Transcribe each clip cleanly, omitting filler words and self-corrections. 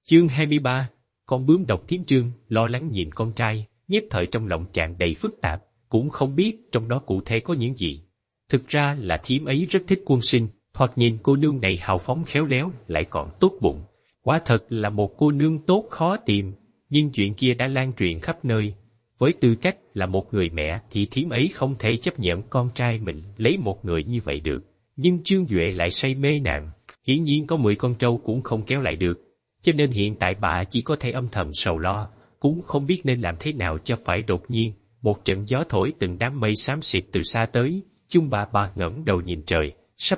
Chương 23, con bướm độc Thiếm Trương lo lắng nhìn con trai, nhất thời trong lòng tràn đầy phức tạp, cũng không biết trong đó cụ thể có những gì. Thực ra là thím ấy rất thích Quân Sinh, thoạt nhìn cô nương này hào phóng khéo léo, lại còn tốt bụng. Quả thật là một cô nương tốt khó tìm, nhưng chuyện kia đã lan truyền khắp nơi. Với tư cách là một người mẹ thì thím ấy không thể chấp nhận con trai mình lấy một người như vậy được. Nhưng Trương Duệ lại say mê nàng, hiển nhiên có 10 con trâu cũng không kéo lại được. Cho nên hiện tại bà chỉ có thể âm thầm sầu lo, cũng không biết nên làm thế nào cho phải. Đột nhiên, một trận gió thổi từng đám mây xám xịt từ xa tới, Chung bà ngẩng đầu nhìn trời, sắp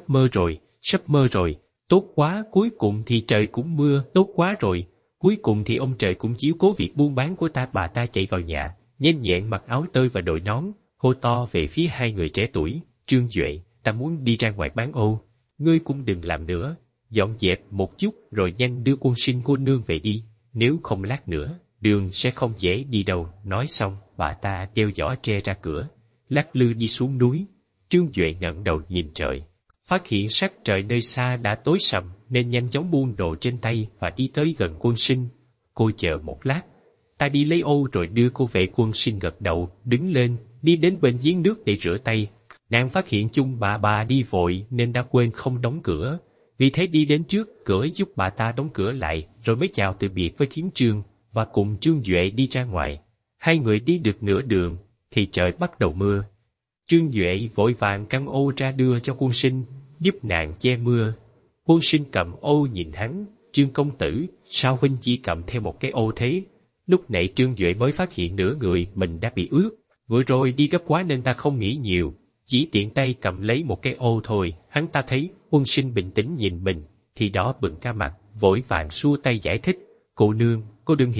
mơ rồi, tốt quá, cuối cùng thì trời cũng mưa, tốt quá rồi, cuối cùng thì ông trời cũng chiếu cố việc buôn bán của ta. Bà ta chạy vào nhà, nhanh nhẹn mặc áo tơi và đội nón, hô to về phía hai người trẻ tuổi, Trương Duệ, ta muốn đi ra ngoài bán ô, ngươi cũng đừng làm nữa, dọn dẹp một chút rồi nhanh đưa Quân Sinh cô nương về đi, nếu không lát nữa, đường sẽ không dễ đi đâu. Nói xong, bà ta đeo giỏ tre ra cửa, lắc lư đi xuống núi. Trương Duệ ngẩng đầu nhìn trời, phát hiện sắc trời nơi xa đã tối sầm nên nhanh chóng buông đồ trên tay và đi tới gần Quân Sinh. Cô chờ một lát, ta đi lấy ô rồi đưa cô về. Quân Sinh gật đầu, đứng lên, đi đến bên giếng nước để rửa tay. Nàng phát hiện Chung bà đi vội nên đã quên không đóng cửa, vì thế đi đến trước cửa giúp bà ta đóng cửa lại rồi mới chào từ biệt với Thiếm Trương và cùng Trương Duệ đi ra ngoài. Hai người đi được nửa đường thì trời bắt đầu mưa. Trương Duệ vội vàng căng ô ra đưa cho Quân Sinh, giúp nàng che mưa. Quân Sinh cầm ô nhìn hắn, Trương công tử, sao huynh chỉ cầm theo một cái ô thế? Lúc nãy Trương Duệ mới phát hiện nửa người mình đã bị ướt, vừa rồi đi gấp quá nên ta không nghĩ nhiều, chỉ tiện tay cầm lấy một cái ô thôi. Hắn ta thấy Quân Sinh bình tĩnh nhìn mình thì đỏ bừng cả mặt, vội vàng xua tay giải thích, cô nương, cô đừng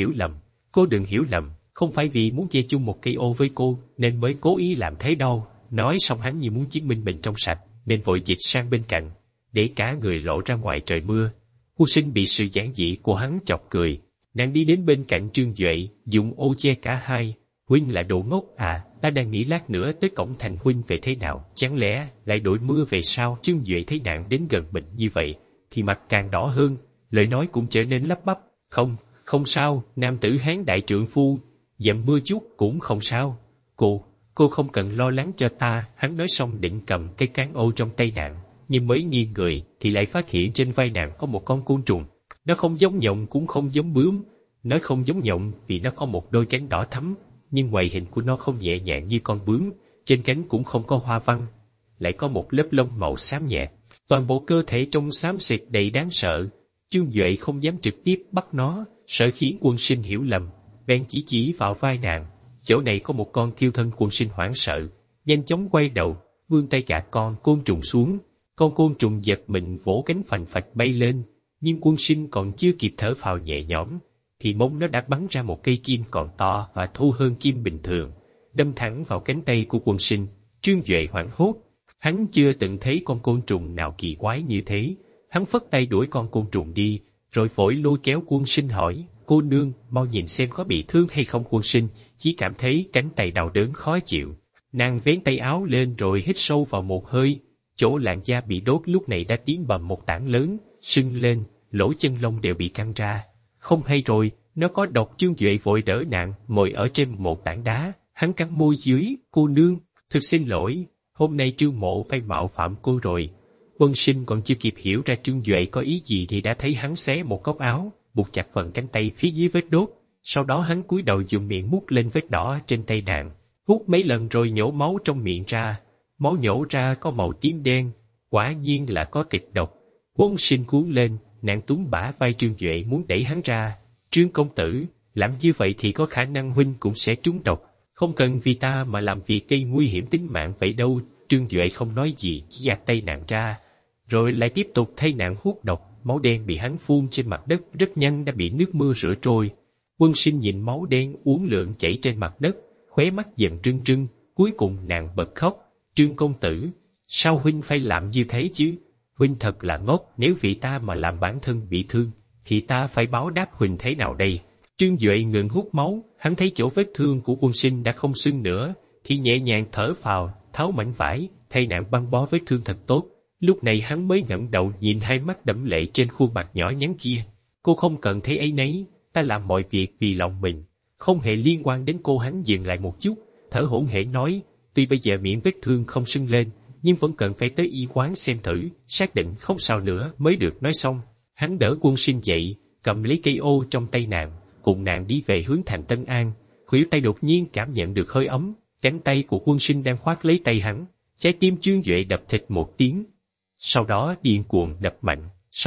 hiểu lầm, không phải vì muốn che chung một cây ô với cô nên mới cố ý làm thế đâu. Nói xong hắn như muốn chứng minh mình trong sạch nên vội dịch sang bên cạnh để cả người lộ ra ngoài trời mưa. Quân Sinh bị sự giản dị của hắn chọc cười, nàng đi đến bên cạnh Trương Duệ, dùng ô che cả hai. Huynh là đồ ngốc à, ta đang nghĩ lát nữa tới cổng thành huynh về thế nào, chẳng lẽ lại đổi mưa về sao? Trương Duệ thấy nàng đến gần mình như vậy thì mặt càng đỏ hơn, lời nói cũng trở nên lắp bắp, không sao, nam tử Hán đại trượng phu, dầm mưa chút cũng không sao, cô không cần lo lắng cho ta. Hắn nói xong định cầm cái cán ô trong tay nàng, nhưng mới nghiêng người thì lại phát hiện trên vai nàng có một con côn trùng. Nó không giống nhộng cũng không giống bướm, nói không giống nhộng vì nó có một đôi cánh đỏ thắm, nhưng ngoại hình của nó không nhẹ nhàng như con bướm, trên cánh cũng không có hoa văn, lại có một lớp lông màu xám nhẹ, toàn bộ cơ thể trông xám xịt đầy đáng sợ. Trương Duệ không dám trực tiếp bắt nó, sợ khiến Quân Sinh hiểu lầm, bèn chỉ vào vai nàng, chỗ này có một con kiêu thân. Quân Sinh hoảng sợ, nhanh chóng quay đầu, vươn tay gạt con côn trùng xuống. Con côn trùng giật mình vỗ cánh phành phạch bay lên, nhưng Quân Sinh còn chưa kịp thở phào nhẹ nhõm thì mông nó đã bắn ra một cây kim còn to và thô hơn kim bình thường, đâm thẳng vào cánh tay của Quân Sinh. Trương Duệ hoảng hốt, hắn chưa từng thấy con côn trùng nào kỳ quái như thế. Hắn phất tay đuổi con côn trùng đi, rồi vội lôi kéo Quân Sinh hỏi, cô nương, mau nhìn xem có bị thương hay không? Quân Sinh chỉ cảm thấy cánh tay đau đớn khó chịu. Nàng vén tay áo lên rồi hít sâu vào một hơi, chỗ làn da bị đốt lúc này đã tím bầm một tảng lớn, sưng lên, lỗ chân lông đều bị căng ra. Không hay rồi, nó có độc. Trương Duệ vội đỡ nàng ngồi ở trên một tảng đá, hắn cắn môi dưới, cô nương, thực xin lỗi, hôm nay Trương mộ phải mạo phạm cô rồi. Quân Sinh còn chưa kịp hiểu ra Trương Duệ có ý gì thì đã thấy hắn xé một góc áo, buộc chặt phần cánh tay phía dưới vết đốt. Sau đó hắn cúi đầu dùng miệng mút lên vết đỏ trên tay nàng, hút mấy lần rồi nhổ máu trong miệng ra. Máu nhổ ra có màu tím đen, quả nhiên là có kịch độc. Quân Sinh cuốn lên, nàng túm bả vai Trương Duệ muốn đẩy hắn ra. Trương công tử, làm như vậy thì có khả năng huynh cũng sẽ trúng độc, không cần vì ta mà làm việc gây nguy hiểm tính mạng vậy đâu. Trương Duệ không nói gì, chỉ gạt tay nàng ra, rồi lại tiếp tục thay nàng hút độc. Máu đen bị hắn phun trên mặt đất rất nhanh đã bị nước mưa rửa trôi. Quân Sinh nhìn máu đen uốn lượn chảy trên mặt đất, khóe mắt dần trưng trưng, cuối cùng nàng bật khóc. Trương công tử, sao huynh phải làm như thế chứ? Huynh thật là ngốc, nếu vì ta mà làm bản thân bị thương thì ta phải báo đáp huynh thế nào đây? Trương Duệ ngừng hút máu, hắn thấy chỗ vết thương của Quân Sinh đã không sưng nữa thì nhẹ nhàng thở phào, tháo mảnh vải thay nàng băng bó vết thương thật tốt. Lúc này hắn mới ngẩng đầu nhìn hai mắt đẫm lệ trên khuôn mặt nhỏ nhắn kia. Cô không cần thấy áy náy, ta làm mọi việc vì lòng mình, không hề liên quan đến cô. Hắn dừng lại một chút, thở hổn hển nói, tuy bây giờ miệng vết thương không sưng lên, nhưng vẫn cần phải tới y quán xem thử, xác định không sao nữa mới được. Nói xong, hắn đỡ Quân Sinh dậy, cầm lấy cây ô trong tay nàng, cùng nàng đi về hướng thành Tân An. Khuỷu tay đột nhiên cảm nhận được hơi ấm, cánh tay của Quân Sinh đang khoác lấy tay hắn, trái tim Trương Duệ đập thịt một tiếng. Sau đó điên cuồng đập mạnh,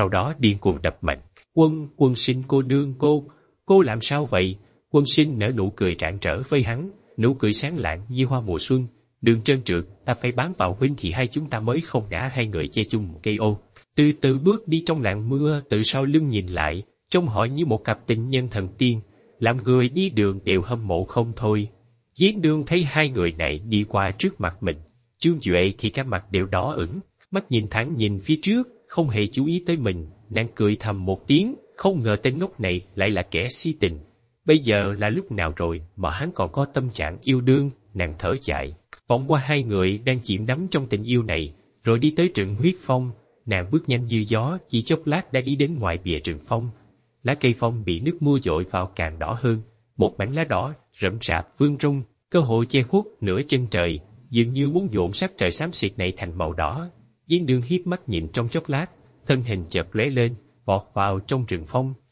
Quân Sinh cô nương, cô làm sao vậy? Quân Sinh nở nụ cười rạng rỡ với hắn, nụ cười sáng lạng như hoa mùa xuân. Đường trơn trượt, ta phải bám vào huynh thì hai chúng ta mới không ngã. Hai người che chung một cây ô, từ từ bước đi trong làn mưa, từ sau lưng nhìn lại, trông họ như một cặp tình nhân thần tiên, làm người đi đường đều hâm mộ không thôi. Giếng Nương thấy hai người này đi qua trước mặt mình, Trương Duệ thì cả mặt đều đỏ ửng, mắt nhìn thẳng nhìn phía trước, không hề chú ý tới mình. Nàng cười thầm một tiếng, không ngờ tên ngốc này lại là kẻ si tình. Bây giờ là lúc nào rồi mà hắn còn có tâm trạng yêu đương? Nàng thở dài, vòng qua hai người đang chìm đắm trong tình yêu này, rồi đi tới rừng huyết phong. Nàng bước nhanh như gió, chỉ chốc lát đã đi đến ngoài bìa rừng phong. Lá cây phong bị nước mưa dội vào càng đỏ hơn, một mảnh lá đỏ rậm rạp vươn rung, cơ hội che khuất nửa chân trời, dường như muốn nhuộm sắc trời xám xịt này thành màu đỏ. Giếng Nương hiếp mắt nhìn trong chốc lát, thân hình chợt lóe lên, vọt vào trong rừng phong.